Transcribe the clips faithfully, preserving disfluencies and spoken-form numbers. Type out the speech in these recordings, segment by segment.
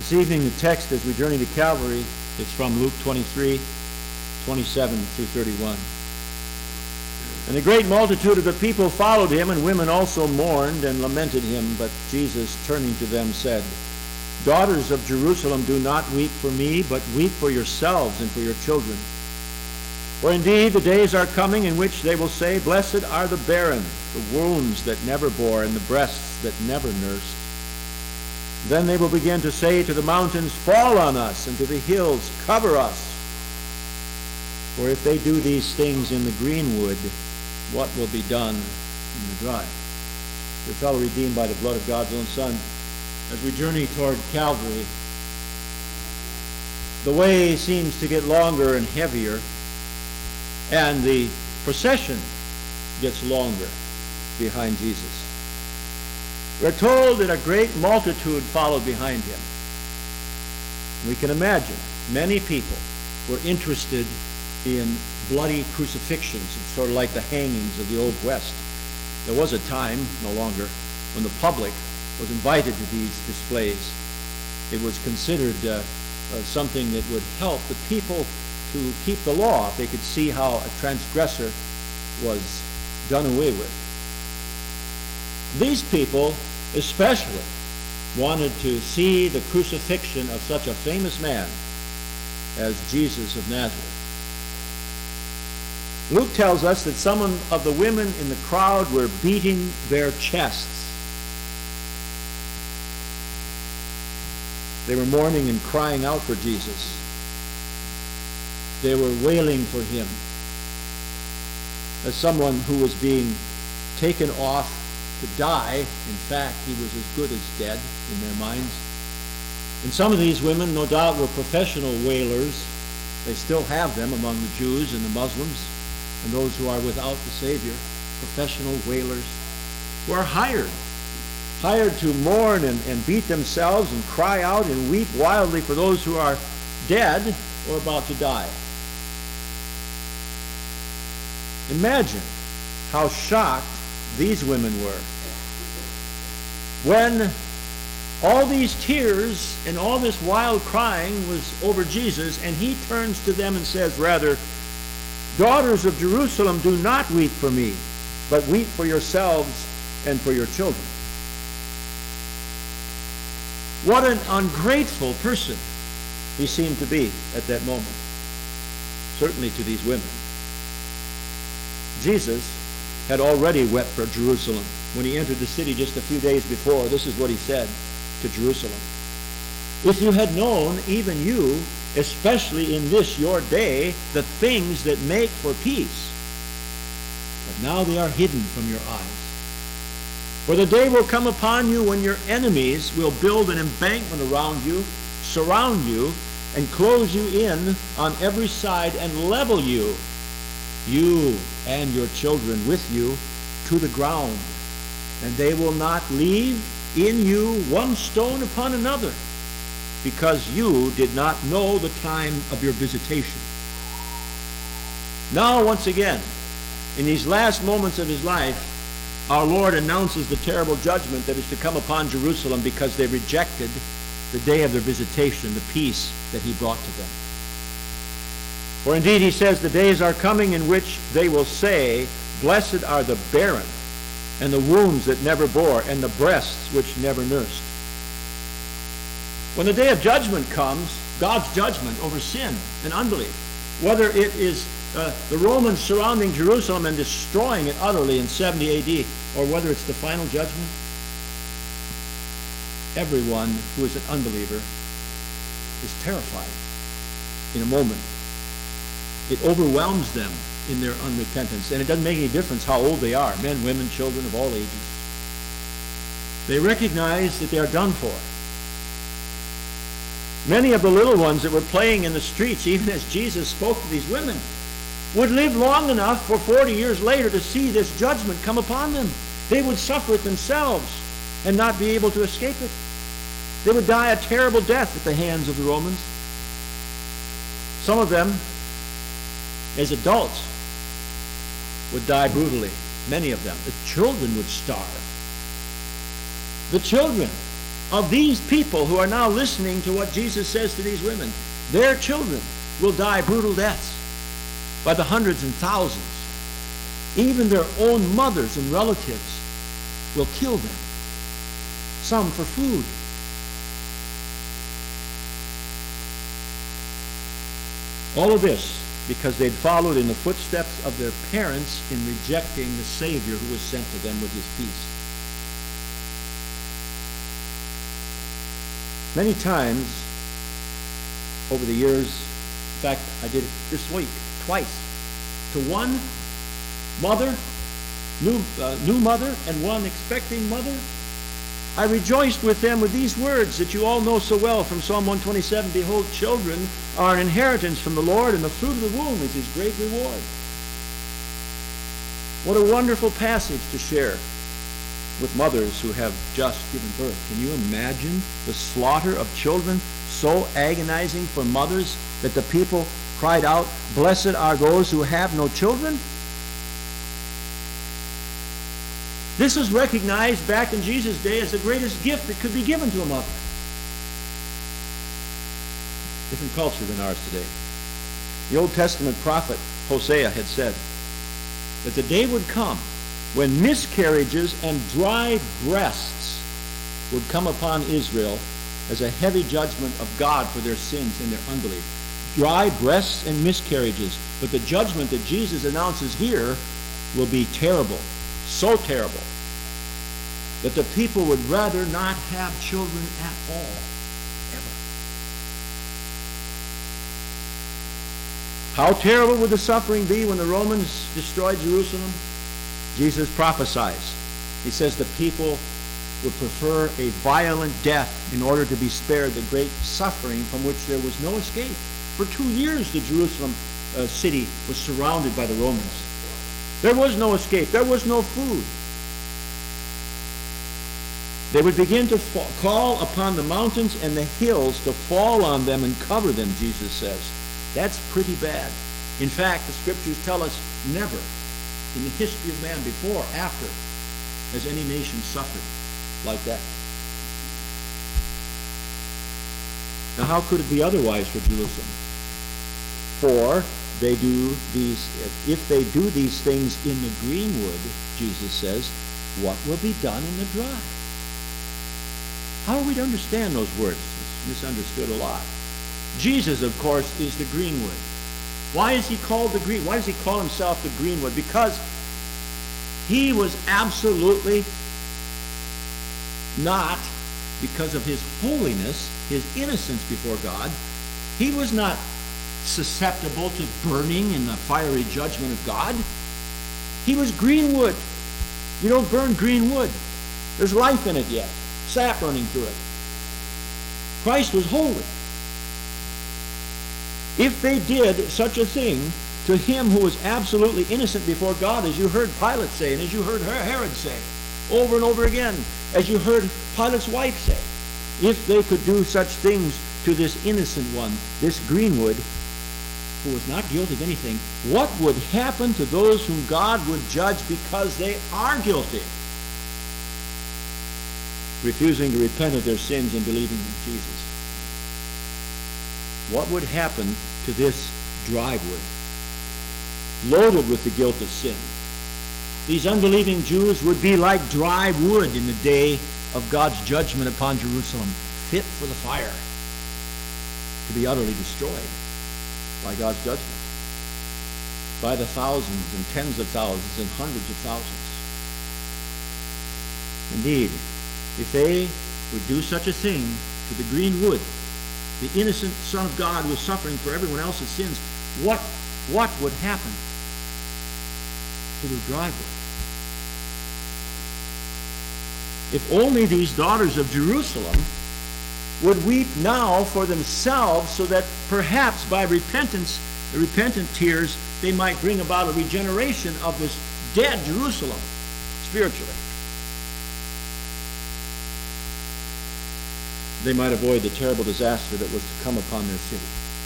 This evening, the text as we journey to Calvary is from Luke twenty-three, twenty-seven through thirty-one. And a great multitude of the people followed him, and women also mourned and lamented him. But Jesus, turning to them, said, Daughters of Jerusalem, do not weep for me, but weep for yourselves and for your children. For indeed the days are coming in which they will say, Blessed are the barren, the wombs that never bore, and the breasts that never nursed. Then they will begin to say to the mountains, Fall on us, and to the hills, Cover us. For if they do these things in the greenwood, what will be done in the dry? Your fellow redeemed by the blood of God's own Son, as we journey toward Calvary, the way seems to get longer and heavier, and the procession gets longer behind Jesus. We're told that a great multitude followed behind him. We can imagine many people were interested in bloody crucifixions. It's sort of like the hangings of the Old West. There was a time, no longer, when the public was invited to these displays. It was considered uh, uh, something that would help the people to keep the law if they could see how a transgressor was done away with. These people especially wanted to see the crucifixion of such a famous man as Jesus of Nazareth. Luke tells us that some of the women in the crowd were beating their chests. They were mourning and crying out for Jesus. They were wailing for him as someone who was being taken off to die. In fact, he was as good as dead in their minds. And some of these women, no doubt, were professional wailers. They still have them among the Jews and the Muslims and those who are without the Savior. Professional wailers who are hired. Hired to mourn and, and beat themselves and cry out and weep wildly for those who are dead or about to die. Imagine how shocked these women were when all these tears and all this wild crying was over Jesus, and he turns to them and says, rather, Daughters of Jerusalem, do not weep for me, but weep for yourselves and for your children. What an ungrateful person he seemed to be at that moment, certainly to these women. Jesus had already wept for Jerusalem. When he entered the city just a few days before, this is what he said to Jerusalem. If you had known, even you, especially in this your day, the things that make for peace, but now they are hidden from your eyes. For the day will come upon you when your enemies will build an embankment around you, surround you, and close you in on every side and level you, you and your children with you, to the ground. And they will not leave in you one stone upon another, because you did not know the time of your visitation. Now, once again, in these last moments of his life, our Lord announces the terrible judgment that is to come upon Jerusalem because they rejected the day of their visitation, the peace that he brought to them. For indeed, he says, the days are coming in which they will say, Blessed are the barren, and the wombs that never bore, and the breasts which never nursed. When the day of judgment comes, God's judgment over sin and unbelief, whether it is uh, the Romans surrounding Jerusalem and destroying it utterly in seventy A D, or whether it's the final judgment, everyone who is an unbeliever is terrified in a moment. It overwhelms them in their unrepentance, and it doesn't make any difference how old they are, men, women, children of all ages. They recognize that they are done for. Many of the little ones that were playing in the streets, even as Jesus spoke to these women, would live long enough for forty years later to see this judgment come upon them. They would suffer it themselves and not be able to escape it. They would die a terrible death at the hands of the Romans. Some of them, as adults, would die brutally. Many of them. The children would starve. The children of these people who are now listening to what Jesus says to these women. Their children will die brutal deaths by the hundreds and thousands. Even their own mothers and relatives will kill them, some for food. All of this because they'd followed in the footsteps of their parents in rejecting the Savior who was sent to them with his peace. Many times over the years, in fact, I did it this week, twice, to one mother, new, uh, new mother, and one expecting mother, I rejoiced with them with these words that you all know so well from Psalm one twenty-seven, behold, children are an inheritance from the Lord, and the fruit of the womb is his great reward. What a wonderful passage to share with mothers who have just given birth. Can you imagine the slaughter of children so agonizing for mothers that the people cried out, blessed are those who have no children? This was recognized back in Jesus' day as the greatest gift that could be given to a mother. Different culture than ours today. The Old Testament prophet Hosea had said that the day would come when miscarriages and dry breasts would come upon Israel as a heavy judgment of God for their sins and their unbelief. Dry breasts and miscarriages. But the judgment that Jesus announces here will be terrible. So terrible that the people would rather not have children at all, ever. How terrible would the suffering be when the Romans destroyed Jerusalem? Jesus prophesies. He says the people would prefer a violent death in order to be spared the great suffering from which there was no escape. For two years the Jerusalem uh, city was surrounded by the Romans. There was no escape. There was no food. They would begin to fall, call upon the mountains and the hills to fall on them and cover them, Jesus says. That's pretty bad. In fact, the scriptures tell us never in the history of man, before, after, has any nation suffered like that. Now, how could it be otherwise for Jerusalem? For they do these, if they do these things in the greenwood, Jesus says, what will be done in the dry? How are we to understand those words? It's misunderstood a lot. Jesus, of course, is the greenwood. Why is he called the green? Why does he call himself the greenwood? Because he was absolutely not, because of his holiness, his innocence before God, he was not susceptible to burning in the fiery judgment of God. He was green wood. You don't burn green wood. There's life in it yet. Sap running through it. Christ was holy. If they did such a thing to him who was absolutely innocent before God, as you heard Pilate say, and as you heard Herod say, over and over again, as you heard Pilate's wife say, if they could do such things to this innocent one, this greenwood, who was not guilty of anything, what would happen to those whom God would judge because they are guilty, refusing to repent of their sins and believing in Jesus? What would happen to this dry wood, loaded with the guilt of sin? These unbelieving Jews would be like dry wood in the day of God's judgment upon Jerusalem, fit for the fire, to be utterly destroyed by God's judgment, by the thousands and tens of thousands and hundreds of thousands. Indeed, if they would do such a thing to the green wood, the innocent Son of God was suffering for everyone else's sins, what, what would happen to the dry wood? If only these daughters of Jerusalem would weep now for themselves, so that perhaps by repentance, the repentant tears, they might bring about a regeneration of this dead Jerusalem spiritually. They might avoid the terrible disaster that was to come upon their city.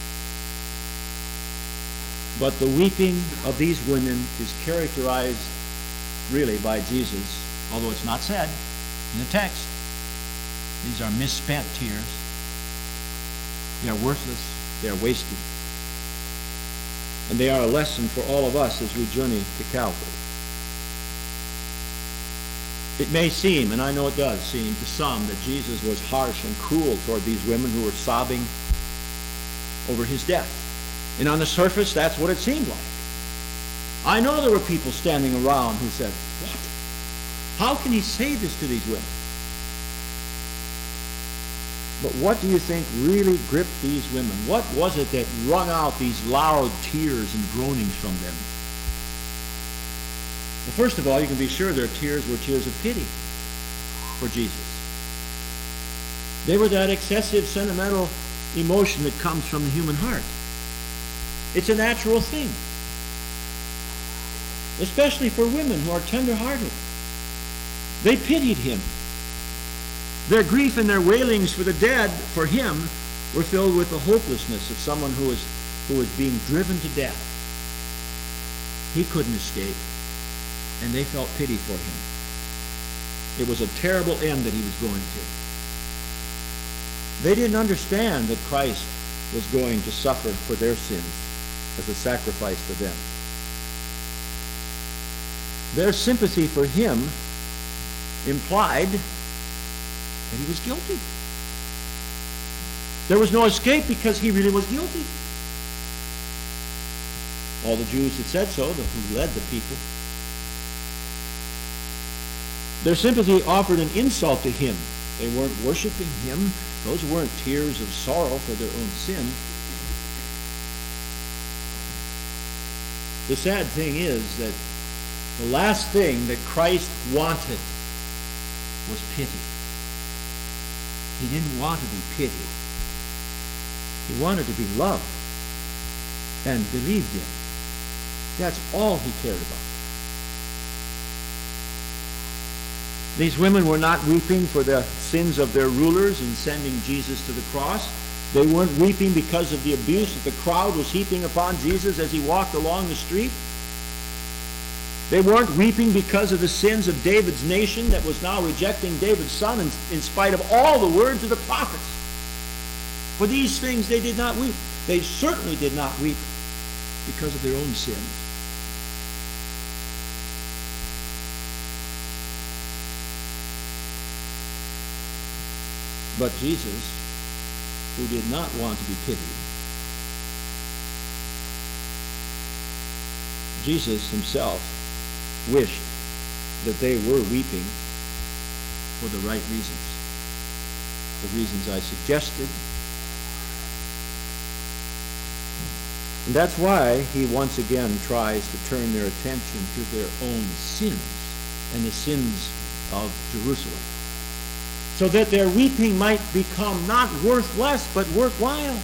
But the weeping of these women is characterized really by Jesus, although it's not said in the text. These are misspent tears. They are worthless. They are wasted. And they are a lesson for all of us as we journey to Calvary. It may seem, and I know it does seem to some, that Jesus was harsh and cruel toward these women who were sobbing over his death. And on the surface, that's what it seemed like. I know there were people standing around who said, "What? How can he say this to these women?" But what do you think really gripped these women? What was it that wrung out these loud tears and groanings from them? Well, first of all, you can be sure their tears were tears of pity for Jesus. They were that excessive sentimental emotion that comes from the human heart. It's a natural thing, especially for women who are tender-hearted. They pitied him. Their grief and their wailings for the dead, for him, were filled with the hopelessness of someone who was, who was being driven to death. He couldn't escape, and they felt pity for him. It was a terrible end that he was going to. They didn't understand that Christ was going to suffer for their sins as a sacrifice for them. Their sympathy for him implied that he was guilty. There was no escape because he really was guilty. All the Jews that said so, who led the people. Their sympathy offered an insult to him. They weren't worshiping him. Those weren't tears of sorrow for their own sin. The sad thing is that the last thing that Christ wanted was pity. He didn't want to be pitied. He wanted to be loved and believed in. That's all he cared about. These women were not weeping for the sins of their rulers in sending Jesus to the cross. They weren't weeping because of the abuse that the crowd was heaping upon Jesus as he walked along the street. They weren't weeping because of the sins of David's nation that was now rejecting David's son in, in spite of all the words of the prophets. For these things they did not weep. They certainly did not weep because of their own sins. But Jesus, who did not want to be pitied, Jesus himself wished that they were weeping for the right reasons. The reasons I suggested. And that's why he once again tries to turn their attention to their own sins and the sins of Jerusalem, so that their weeping might become not worth less, but worthwhile.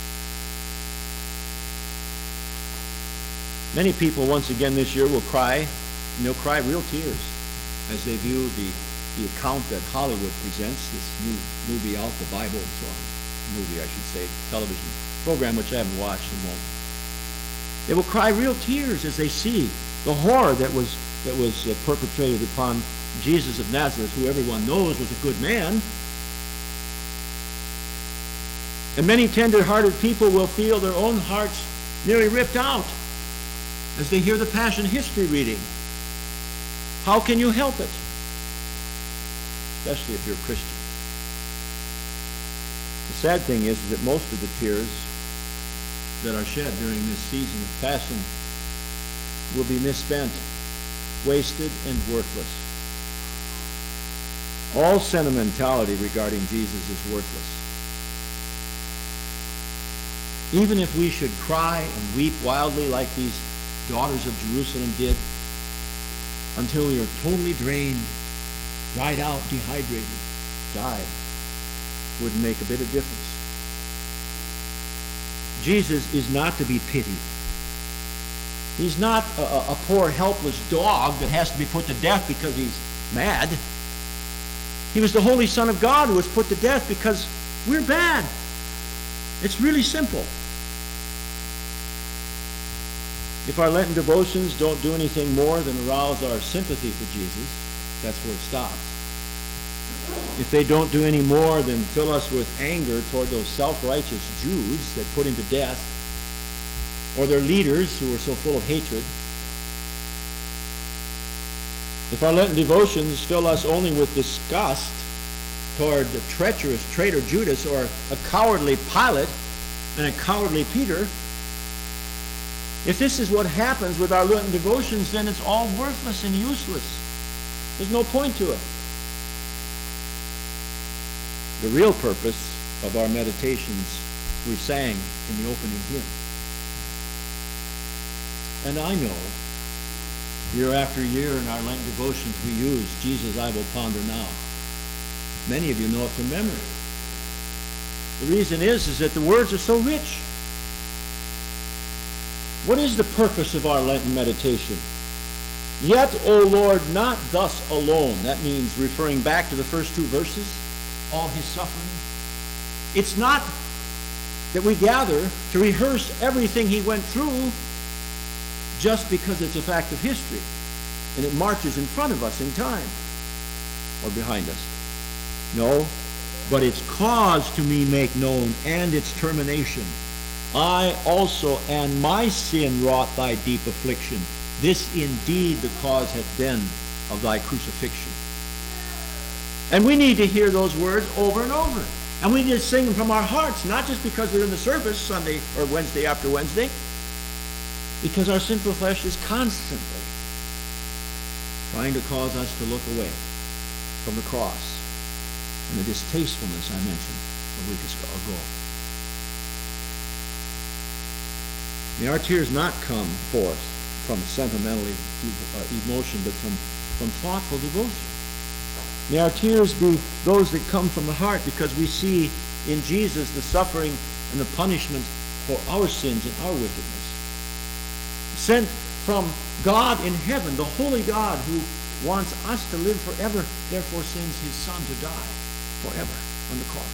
Many people once again this year will cry, and they'll cry real tears as they view the, the account that Hollywood presents, this new movie out, the Bible and so on. Movie, I should say, television program, which I haven't watched in a moment. They will cry real tears as they see the horror that was, that was uh, perpetrated upon Jesus of Nazareth, who everyone knows was a good man. And many tender-hearted people will feel their own hearts nearly ripped out as they hear the Passion history reading. How can you help it? Especially if you're a Christian. The sad thing is that most of the tears that are shed during this season of Passion will be misspent, wasted, and worthless. All sentimentality regarding Jesus is worthless. Even if we should cry and weep wildly like these daughters of Jerusalem did, until we are totally drained, dried out, dehydrated, died, wouldn't make a bit of difference. Jesus is not to be pitied. He's not a, a poor, helpless dog that has to be put to death because he's mad. He was the Holy Son of God who was put to death because we're bad. It's really simple. If our Lenten devotions don't do anything more than arouse our sympathy for Jesus, that's where it stops. if they don't do any more than fill us with anger toward those self-righteous Jews that put him to death, or their leaders who were so full of hatred, if our Lenten devotions fill us only with disgust toward the treacherous traitor Judas, or a cowardly Pilate and a cowardly Peter, if this is what happens with our Lenten devotions, then it's all worthless and useless. There's no point to it. The real purpose of our meditations we sang in the opening hymn. And I know, year after year in our Lenten devotions we use, Jesus I will ponder now. Many of you know it from memory. The reason is, is that the words are so rich. What is the purpose of our Lenten meditation? Yet, O Lord, not thus alone. That means referring back to the first two verses, all his suffering. It's not that we gather to rehearse everything he went through just because it's a fact of history and it marches in front of us in time or behind us. No, but its cause to me make known and its termination. I also and my sin wrought thy deep affliction. This indeed the cause hath been of thy crucifixion. And we need to hear those words over and over. And we need to sing them from our hearts, not just because they're in the service Sunday or Wednesday after Wednesday, because our sinful flesh is constantly trying to cause us to look away from the cross and the distastefulness I mentioned a week ago. May our tears not come forth from sentimental emotion, but from, from thoughtful devotion. May our tears be those that come from the heart, because we see in Jesus the suffering and the punishment for our sins and our wickedness. Sent from God in heaven, the holy God who wants us to live forever, therefore sends his Son to die forever on the cross.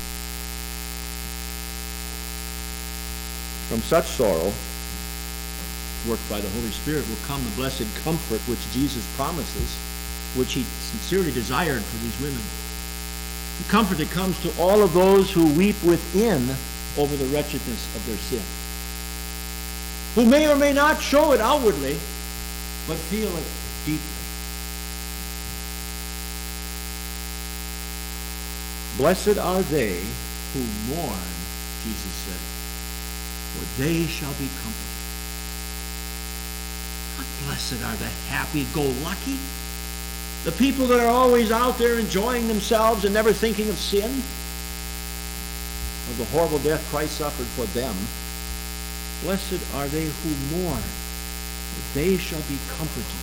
From such sorrow, worked by the Holy Spirit, will come the blessed comfort which Jesus promises, which he sincerely desired for these women. The comfort that comes to all of those who weep within over the wretchedness of their sin, who may or may not show it outwardly, but feel it deeply. Blessed are they who mourn, Jesus said, for they shall be comforted. Not blessed are the happy-go-lucky, the people that are always out there enjoying themselves and never thinking of sin, of the horrible death Christ suffered for them. Blessed are they who mourn, for they shall be comforted.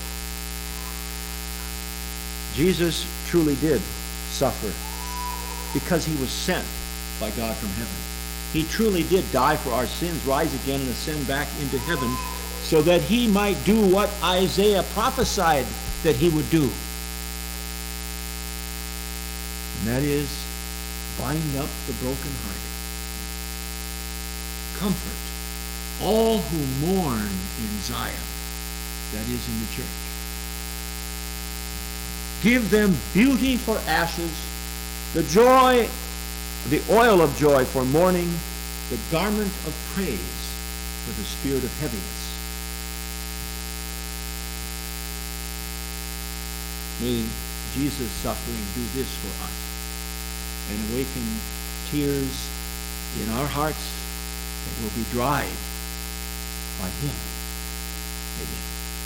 Jesus truly did suffer because he was sent by God from heaven. He truly did die for our sins, rise again, and ascend back into heaven so that he might do what Isaiah prophesied that he would do. And that is, bind up the brokenhearted. Comfort all who mourn in Zion, that is, in the church. Give them beauty for ashes, the joy, the oil of joy for mourning, the garment of praise for the spirit of heaviness. May Jesus' suffering do this for us and awaken tears in our hearts that will be dried by him. Amen.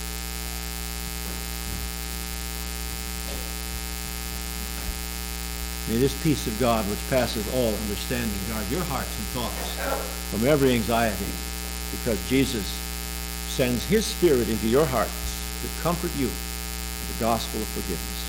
May this peace of God, which passeth all understanding, guard your hearts and thoughts from every anxiety, because Jesus sends his Spirit into your hearts to comfort you with the gospel of forgiveness.